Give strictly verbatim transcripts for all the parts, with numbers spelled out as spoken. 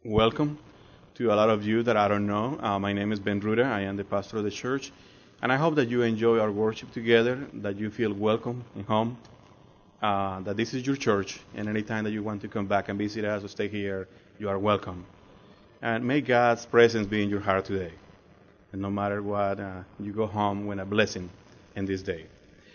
welcome to a lot of you that I don't know. Uh, my name is Ben Ruda. I am the pastor of the church. And I hope that you enjoy our worship together, that you feel welcome in home, uh, that this is your church, and anytime that you want to come back and visit us or stay here, you are welcome. And may God's presence be in your heart today. And no matter what, uh, you go home with a blessing in this day.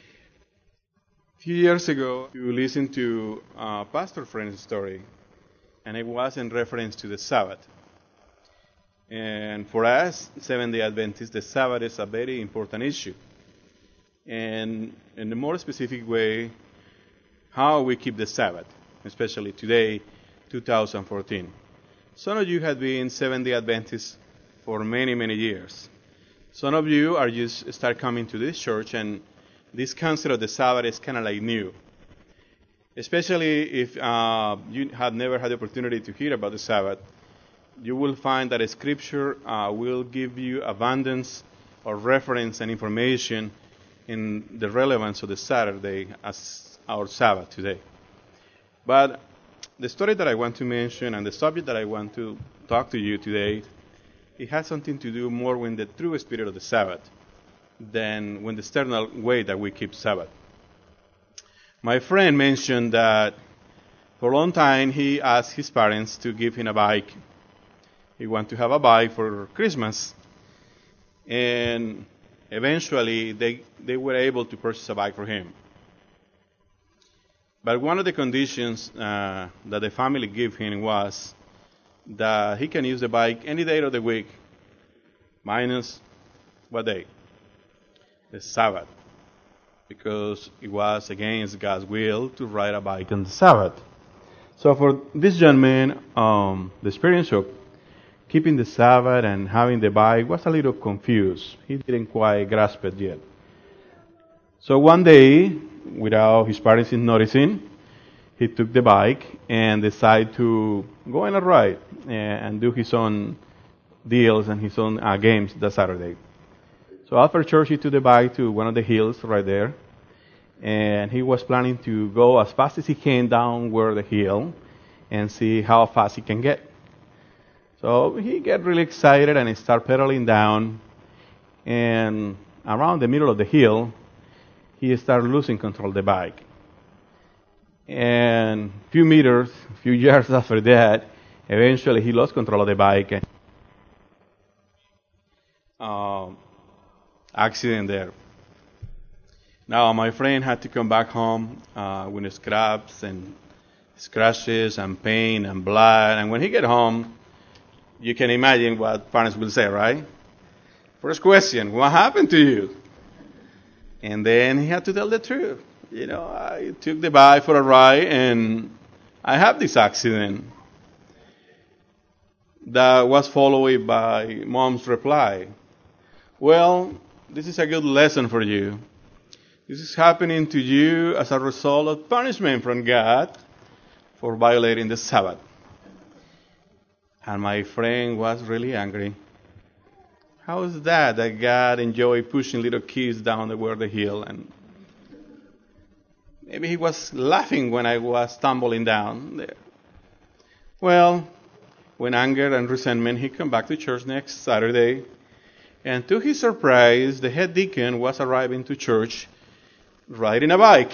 A few years ago, you listened to a pastor friend's story, and it was in reference to the Sabbath. And for us, Seventh-day Adventists, the Sabbath is a very important issue. And in a more specific way, how we keep the Sabbath, especially today, two thousand fourteen. Some of you have been Seventh-day Adventists for many, many years. Some of you are just start coming to this church, and this concept of the Sabbath is kind of like new. Especially if uh, you have never had the opportunity to hear about the Sabbath, you will find that Scripture uh, will give you abundance of reference and information in the relevance of the Saturday as our Sabbath today. But the story that I want to mention and the subject that I want to talk to you today, it has something to do more with the true spirit of the Sabbath than with the external way that we keep Sabbath. My friend mentioned that for a long time he asked his parents to give him a bike. He wanted to have a bike for Christmas. And eventually they, they were able to purchase a bike for him. But one of the conditions uh, that the family gave him was that he can use the bike any day of the week, minus what day? The Sabbath. Because it was against God's will to ride a bike on the Sabbath. So for this young man, um, the experience of keeping the Sabbath and having the bike was a little confused. He didn't quite grasp it yet. So one day, without his parents noticing, he took the bike and decided to go on a ride and do his own deals and his own uh, games that Saturday. So after church, he took the bike to one of the hills right there, and he was planning to go as fast as he can down where the hill and see how fast he can get. So he got really excited and he started pedaling down, and around the middle of the hill, he started losing control of the bike. And a few meters, a few yards after that, eventually he lost control of the bike. And, uh, accident there. Now my friend had to come back home uh, with scraps and scratches and pain and blood. And when he get home, you can imagine what parents will say, right? First question, what happened to you? And then he had to tell the truth. You know, I took the bike for a ride and I have this accident. That was followed by mom's reply. Well, this is a good lesson for you. This is happening to you as a result of punishment from God for violating the Sabbath. And my friend was really angry. How is that, that God enjoyed pushing little kids down the where the hill? And maybe he was laughing when I was tumbling down there. Well, with anger and resentment, he came back to church next Saturday. And to his surprise, the head deacon was arriving to church riding a bike.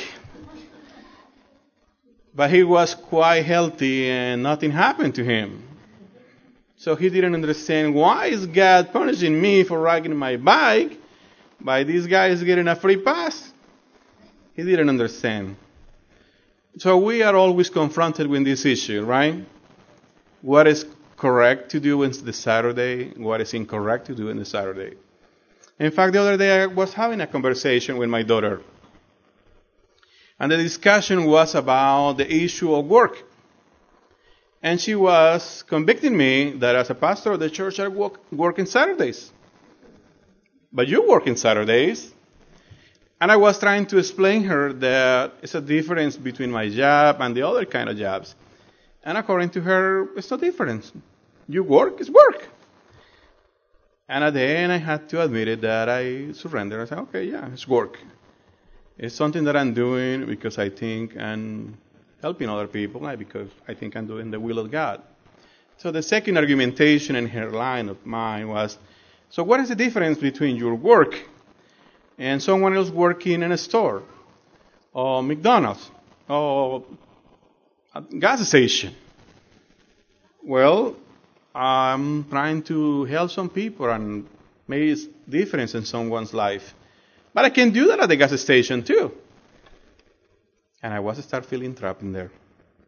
But he was quite healthy and nothing happened to him. So he didn't understand, why is God punishing me for riding my bike, but this guy is getting a free pass? He didn't understand. So we are always confronted with this issue, right? What is correct to do in the Saturday, what is incorrect to do in the Saturday. In fact, the other day I was having a conversation with my daughter. And the discussion was about the issue of work. And she was convicting me that as a pastor of the church, I work, work on Saturdays. But you work on Saturdays. And I was trying to explain her that it's a difference between my job and the other kind of jobs. And according to her, it's no difference. You work, it's work. And at the end, I had to admit it that I surrendered. I said, okay, yeah, it's work. It's something that I'm doing because I think I'm helping other people, not because I think I'm doing the will of God. So the second argumentation in her line of mind was, so what is the difference between your work and someone else working in a store, or McDonald's, or a gas station? Well, I'm trying to help some people and make a difference in someone's life. But I can do that at the gas station too. And I was start feeling trapped in there.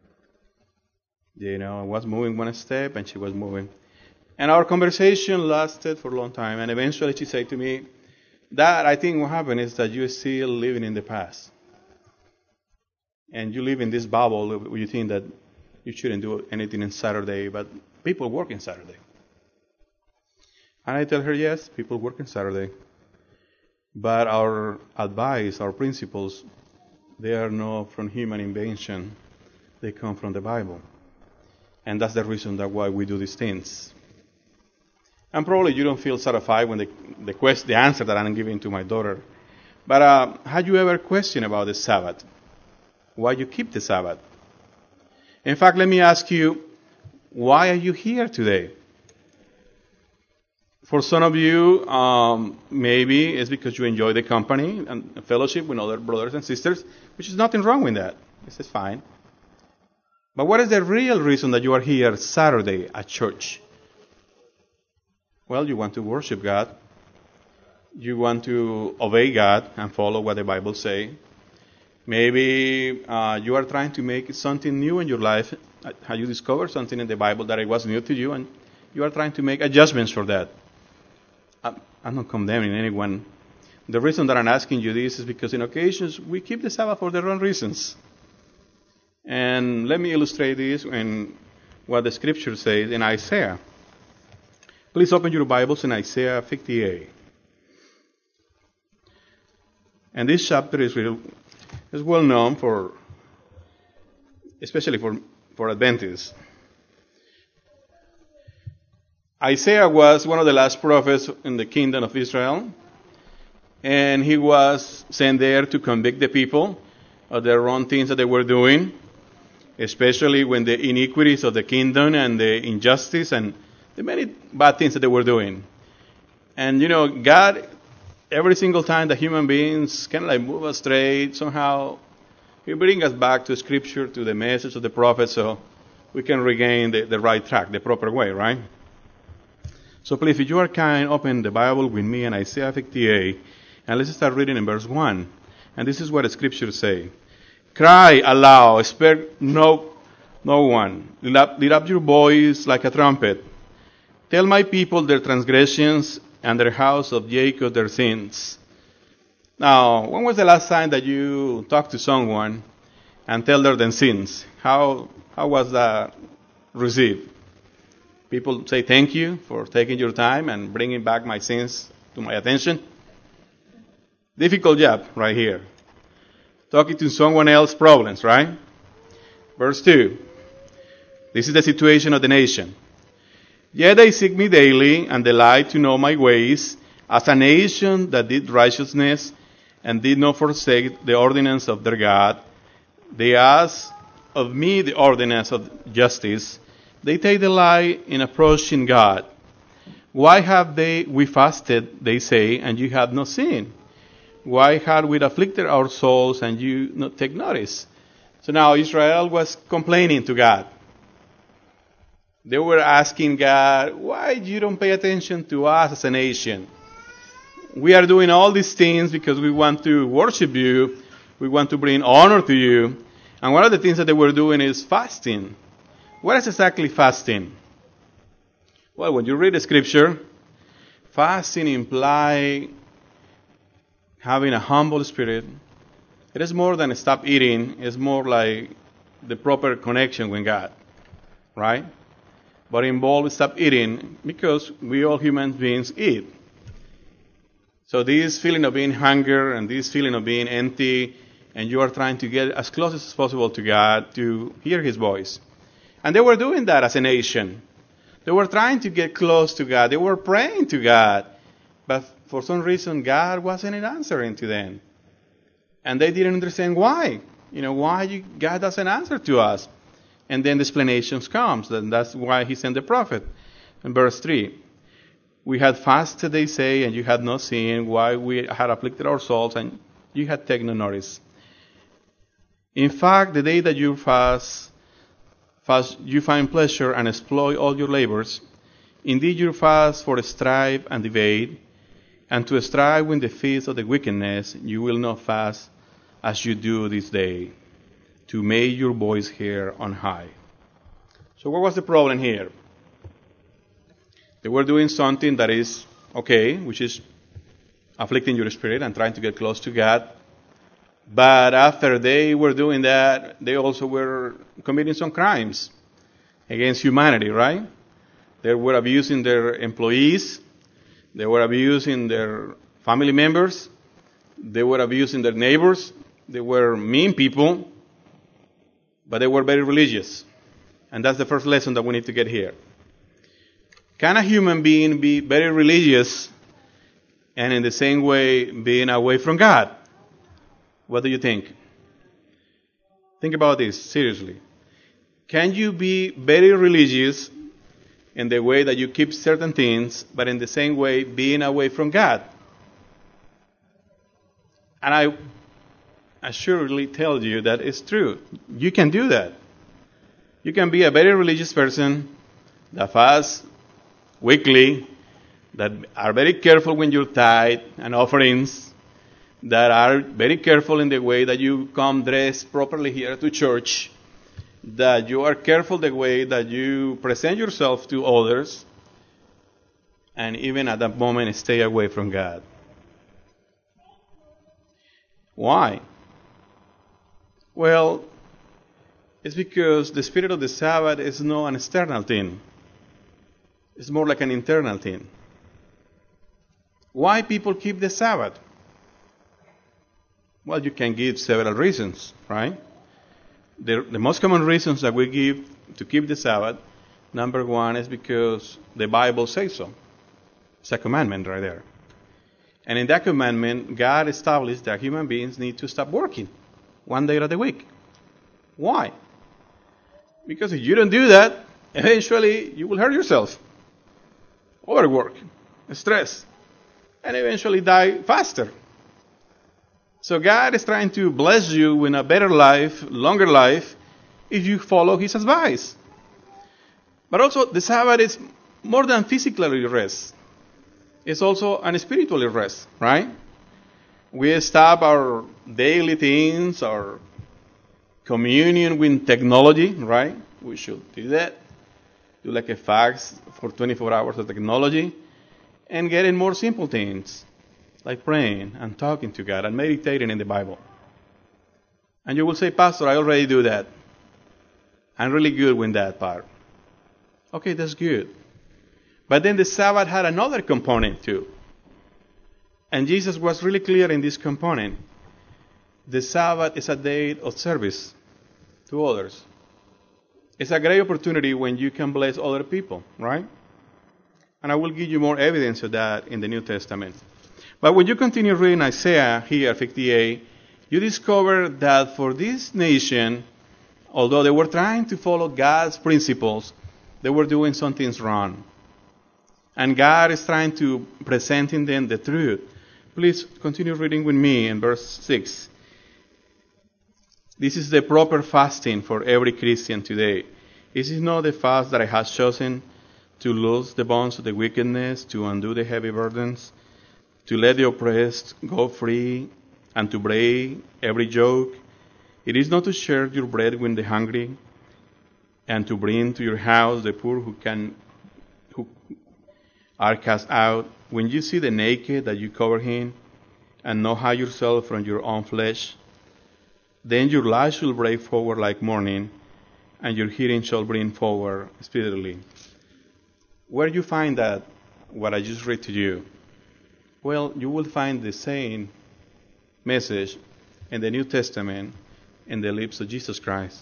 You know, I was moving one step and she was moving. And our conversation lasted for a long time. And eventually she said to me, Dad, I think what happened is that you're still living in the past. And you live in this bubble where you think that you shouldn't do anything on Saturday, but people work on Saturday. And I tell her, yes, people work on Saturday. But our advice, our principles, they are not from human invention. They come from the Bible. And that's the reason that why we do these things. And probably you don't feel satisfied when the the, quest, the answer that I'm giving to my daughter. But uh, had you ever questioned about the Sabbath? Why you keep the Sabbath? In fact, let me ask you, why are you here today? For some of you, um, maybe it's because you enjoy the company and fellowship with other brothers and sisters, which is nothing wrong with that. This is fine. But what is the real reason that you are here Saturday at church? Well, you want to worship God. You want to obey God and follow what the Bible says. Maybe uh, you are trying to make something new in your life. Have you discovered something in the Bible that it was new to you, and you are trying to make adjustments for that? I'm not condemning anyone. The reason that I'm asking you this is because in occasions we keep the Sabbath for the wrong reasons. And let me illustrate this in what the Scripture says in Isaiah. Please open your Bibles in Isaiah fifty-eight. And this chapter is real, is well known for, especially for, for Adventists. Isaiah was one of the last prophets in the kingdom of Israel. And he was sent there to convict the people of the wrong things that they were doing, especially when the iniquities of the kingdom and the injustice and the many bad things that they were doing. And, you know, God, every single time that human beings kind of like move astray, somehow He brings us back to Scripture, to the message of the prophet, so we can regain the, the right track, the proper way, right? So please, if you are kind, open the Bible with me in Isaiah fifty-eight, and let's start reading in verse one. And this is what the Scripture say. Cry aloud, spare no, no one. Lift up, lift up your voice like a trumpet. Tell my people their transgressions and their house of Jacob their sins. Now, when was the last time that you talked to someone and tell them their sins? How how was that received? People say thank you for taking your time and bringing back my sins to my attention. Difficult job right here. Talking to someone else's problems, right? Verse two. This is the situation of the nation. Yet they seek me daily and delight to know my ways, as a nation that did righteousness and did not forsake the ordinance of their God. They ask of me the ordinance of justice. They take delight in approaching God. Why have they we fasted, they say, and you have not seen? Why had we afflicted our souls and you not take notice? So now Israel was complaining to God. They were asking God, why you don't pay attention to us as a nation? We are doing all these things because we want to worship you. We want to bring honor to you. And one of the things that they were doing is fasting. What is exactly fasting? Well, when you read the Scripture, fasting implies having a humble spirit. It is more than stop eating. It's more like the proper connection with God, right? But involved stop eating because we all human beings eat. So this feeling of being hunger and this feeling of being empty, and you are trying to get as close as possible to God to hear His voice. And they were doing that as a nation. They were trying to get close to God. They were praying to God. But for some reason, God wasn't answering to them. And they didn't understand why. You know, why you, God doesn't answer to us. And then the explanations comes, and that's why he sent the prophet. In verse three, we had fasted, they say, and you had not seen, why we had afflicted our souls, and you had taken no notice. In fact, the day that you fast, fast, you find pleasure and exploit all your labors. Indeed, you fast for strife and debate, and to strive with the feast of the wickedness, you will not fast as you do this day, to make your voice hear on high. So what was the problem here? They were doing something that is okay, which is afflicting your spirit and trying to get close to God. But after they were doing that, they also were committing some crimes against humanity, right? They were abusing their employees. They were abusing their family members. They were abusing their neighbors. They were mean people, but they were very religious. And that's the first lesson that we need to get here. Can a human being be very religious and in the same way being away from God? What do you think? Think about this seriously. Can you be very religious in the way that you keep certain things, but in the same way being away from God? And I assuredly tell you that it's true. You can do that. You can be a very religious person that fasts weekly, that are very careful when you tithe and offerings, that are very careful in the way that you come dressed properly here to church, that you are careful the way that you present yourself to others, and even at that moment stay away from God. Why? Well, it's because the spirit of the Sabbath is not an external thing. It's more like an internal thing. Why people keep the Sabbath? Well, you can give several reasons, right? The, the most common reasons that we give to keep the Sabbath, number one is because the Bible says so. It's a commandment right there. And in that commandment, God established that human beings need to stop working one day of the week. Why? Because if you don't do that, eventually you will hurt yourself. Overwork, stress, and eventually die faster. So God is trying to bless you with a better life, longer life, if you follow His advice. But also, the Sabbath is more than physically rest. It's also an spiritual rest, right? We stop our daily things, our communion with technology, right? We should do that. Do like a fast for twenty-four hours of technology, and get in more simple things, like praying and talking to God and meditating in the Bible. And you will say, Pastor, I already do that. I'm really good with that part. Okay, that's good. But then the Sabbath had another component too. And Jesus was really clear in this component. The Sabbath is a day of service to others. It's a great opportunity when you can bless other people, right? And I will give you more evidence of that in the New Testament. But when you continue reading Isaiah here, fifty-eight, you discover that for this nation, although they were trying to follow God's principles, they were doing some things wrong. And God is trying to present in them the truth. Please continue reading with me in verse six. This is the proper fasting for every Christian today. Is it not the fast that I have chosen to loose the bonds of the wickedness, to undo the heavy burdens, to let the oppressed go free, and to break every yoke? It is not to share your bread with the hungry, and to bring to your house the poor who can, who are cast out. When you see the naked, that you cover him, and not hide yourself from your own flesh. Then your light shall break forward like morning, and your hearing shall bring forward speedily. Where do you find that, what I just read to you? Well, you will find the same message in the New Testament in the lips of Jesus Christ.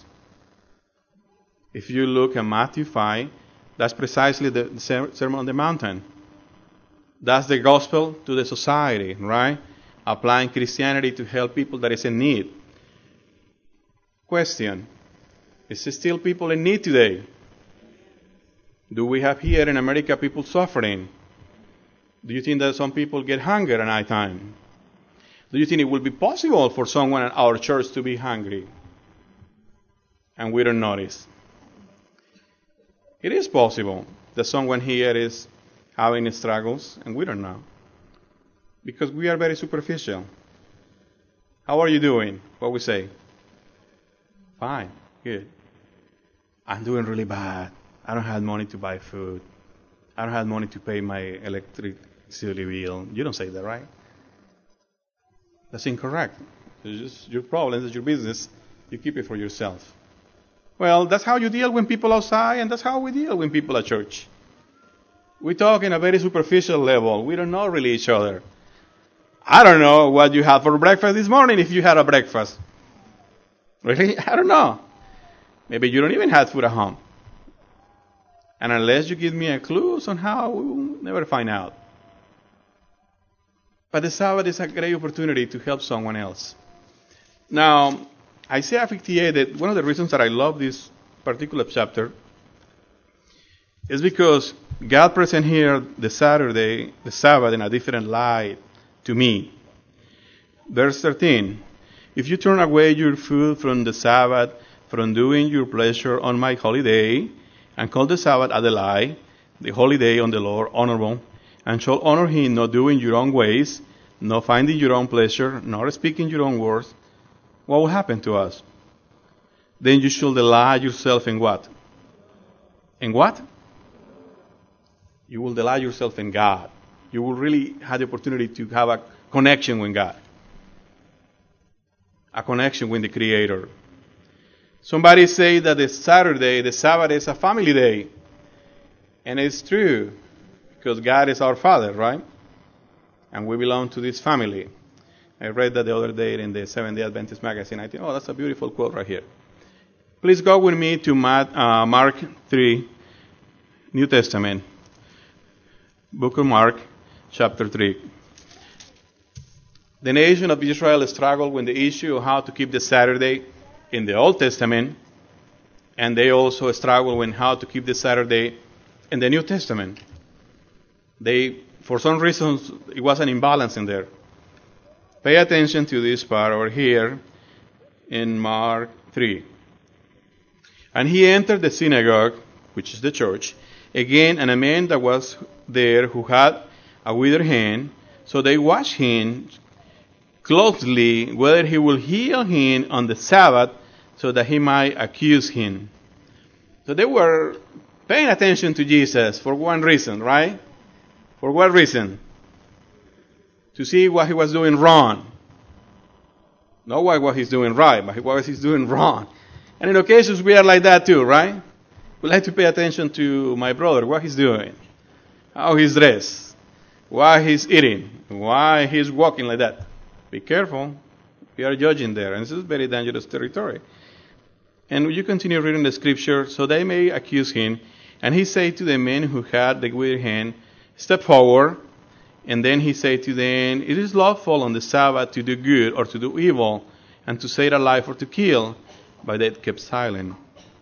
If you look at Matthew five, that's precisely the Sermon on the Mountain. That's the gospel to the society, right? Applying Christianity to help people that is in need. Question: Is still people in need today? Do we have here in America people suffering? Do you think that some people get hunger at night time? Do you think it will be possible for someone at our church to be hungry and we don't notice? It is possible that someone here is having struggles and we don't know, because we are very superficial. How are you doing? What we say? Fine, good. I'm doing really bad. I don't have money to buy food. I don't have money to pay my electricity bill. You don't say that, right? That's incorrect. It's just your problem. It's your business. You keep it for yourself. Well, that's how you deal with people outside, and that's how we deal with people at church. We talk in a very superficial level. We don't know really each other. I don't know what you had for breakfast this morning if you had a breakfast. Really? I don't know. Maybe you don't even have food at home. And unless you give me a clue somehow, we'll never find out. But the Sabbath is a great opportunity to help someone else. Now, Isaiah fifty-eight, that one of the reasons that I love this particular chapter is because God presents here the Saturday, the Sabbath, in a different light to me. Verse thirteen, if you turn away your foot from the Sabbath, from doing your pleasure on my holy day, and call the Sabbath a delight, the holy day on the Lord honorable, and shall honor him not doing your own ways, not finding your own pleasure, nor speaking your own words, what will happen to us? Then you shall delight yourself in what? In what? You will delight yourself in God. You will really have the opportunity to have a connection with God. A connection with the Creator. Somebody say that the Saturday, the Sabbath, is a family day. And it's true, because God is our Father, right? And we belong to this family. I read that the other day in the Seventh-day Adventist magazine. I think, oh, that's a beautiful quote right here. Please go with me to Mark three, New Testament. Book of Mark, chapter three. The nation of Israel struggled with the issue of how to keep the Saturday in the Old Testament, and they also struggle with how to keep the Saturday in the New Testament. They, for some reasons, it was an imbalance in there. Pay attention to this part over here in Mark three. And he entered the synagogue, which is the church, again, and a man that was there who had a withered hand, so they watched him closely whether he will heal him on the Sabbath, so that he might accuse him. So they were paying attention to Jesus for one reason, right? For what reason? To see what he was doing wrong. Not what he's doing right, but what he's doing wrong. And in occasions we are like that too, right? We like to pay attention to my brother, what he's doing, how he's dressed, why he's eating, why he's walking like that. Be careful. We are judging there, and this is very dangerous territory. And you continue reading the scripture, so they may accuse him. And he said to the men who had the withered hand, step forward. And then he said to them, it is lawful on the Sabbath to do good or to do evil, and to save alive or to kill. But they kept silent.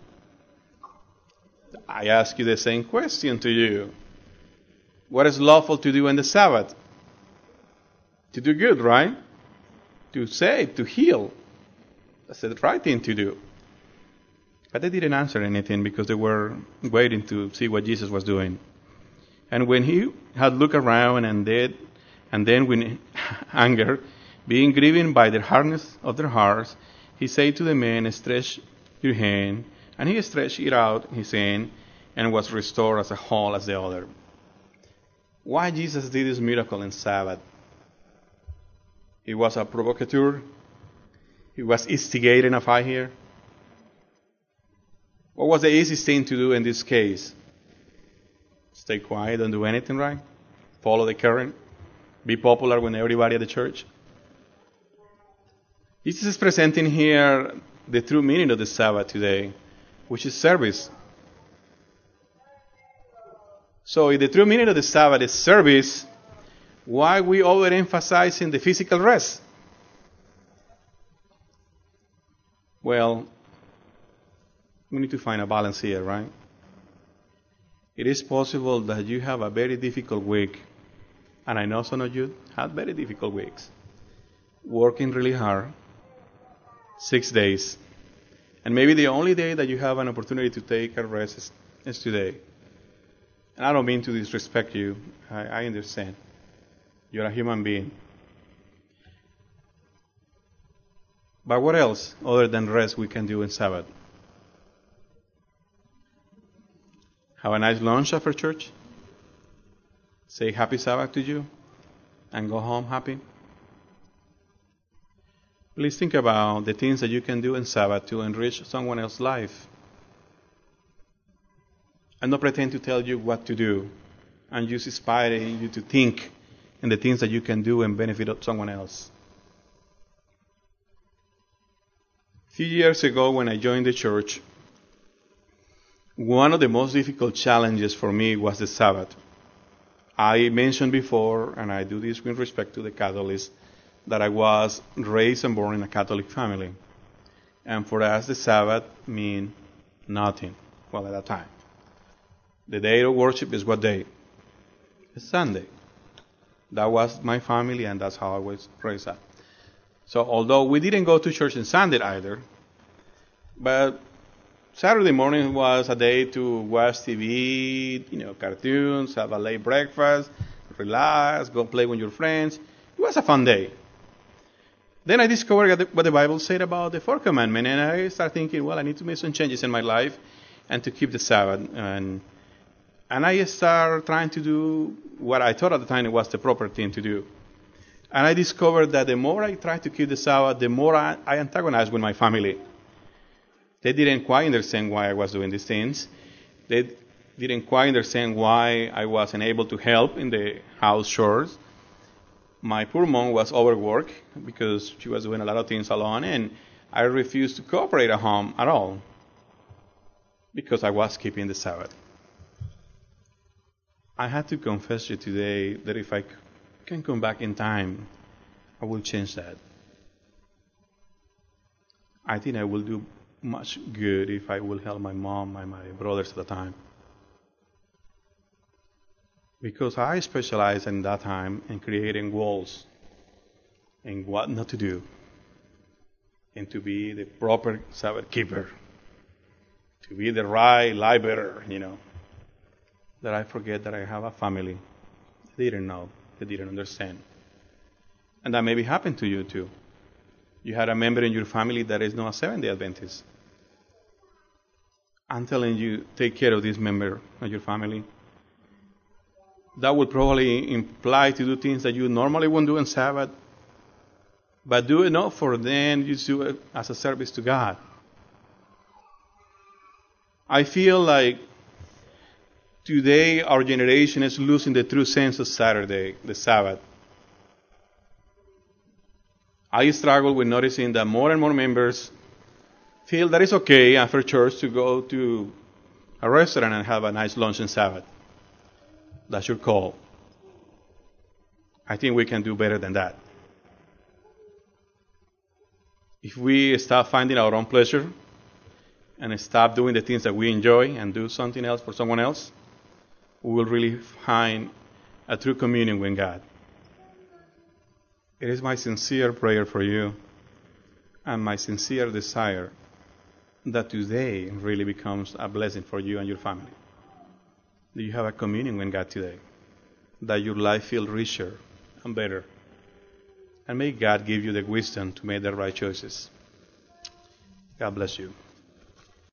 I ask you the same question to you. What is lawful to do on the Sabbath? To do good, right? To save, to heal. That's the right thing to do. But they didn't answer anything because they were waiting to see what Jesus was doing. And when he had looked around and did, and then with anger, being grieved by the hardness of their hearts, he said to the man, stretch your hand. And he stretched it out, his hand, and was restored as a whole as the other. Why Jesus did this miracle in Sabbath? He was a provocateur. He was instigating a fight here. What was the easiest thing to do in this case? Stay quiet, don't do anything, right? Follow the current. Be popular with everybody at the church. Jesus is presenting here the true meaning of the Sabbath today, which is service. So if the true meaning of the Sabbath is service, why we overemphasizing the physical rest? Well, We need to find a balance here, right? It is possible that you have a very difficult week, and I know some of you had very difficult weeks, working really hard, six days, and maybe the only day that you have an opportunity to take a rest is, is today. And I don't mean to disrespect you. I, I understand. You're a human being. But what else other than rest we can do in Sabbath? Have a nice lunch after church. Say happy Sabbath to you and go home happy. Please think about the things that you can do in Sabbath to enrich someone else's life. And not pretend to tell you what to do, and just inspire you to think in the things that you can do and benefit someone else. A few years ago when I joined the church, one of the most difficult challenges for me was the Sabbath. I mentioned before, and I do this with respect to the Catholics, that I was raised and born in a Catholic family. And for us, the Sabbath meant nothing, well, at that time. The day of worship is what day? It's Sunday. That was my family, and that's how I was raised up. So although we didn't go to church on Sunday either, but Saturday morning was a day to watch T V, you know, cartoons, have a late breakfast, relax, go play with your friends. It was a fun day. Then I discovered what the Bible said about the fourth commandment, and I started thinking, well, I need to make some changes in my life and to keep the Sabbath. And, and I started trying to do what I thought at the time was the proper thing to do. And I discovered that the more I tried to keep the Sabbath, the more I, I antagonized with my family. They didn't quite understand why I was doing these things. They didn't quite understand why I wasn't able to help in the house chores. My poor mom was overworked because she was doing a lot of things alone, and I refused to cooperate at home at all because I was keeping the Sabbath. I had to confess to you today that if I can come back in time, I will change that. I think I will do much good if I will help my mom and my brothers at the time. Because I specialized in that time in creating walls and what not to do. And to be the proper Sabbath keeper. To be the right light bearer, you know. That I forget that I have a family. They didn't know. They didn't understand. And that maybe happened to you too. You had a member in your family that is not a Seventh-day Adventist. I'm telling you, take care of this member of your family. That would probably imply to do things that you normally wouldn't do on Sabbath, but do it not for them, you do it as a service to God. I feel like today our generation is losing the true sense of Saturday, the Sabbath. I struggle with noticing that more and more members feel that it's okay after church to go to a restaurant and have a nice lunch on Sabbath. That's your call. I think we can do better than that. If we stop finding our own pleasure and stop doing the things that we enjoy and do something else for someone else, we will really find a true communion with God. It is my sincere prayer for you and my sincere desire that today really becomes a blessing for you and your family. That you have a communion with God today. That your life feels richer and better. And may God give you the wisdom to make the right choices. God bless you.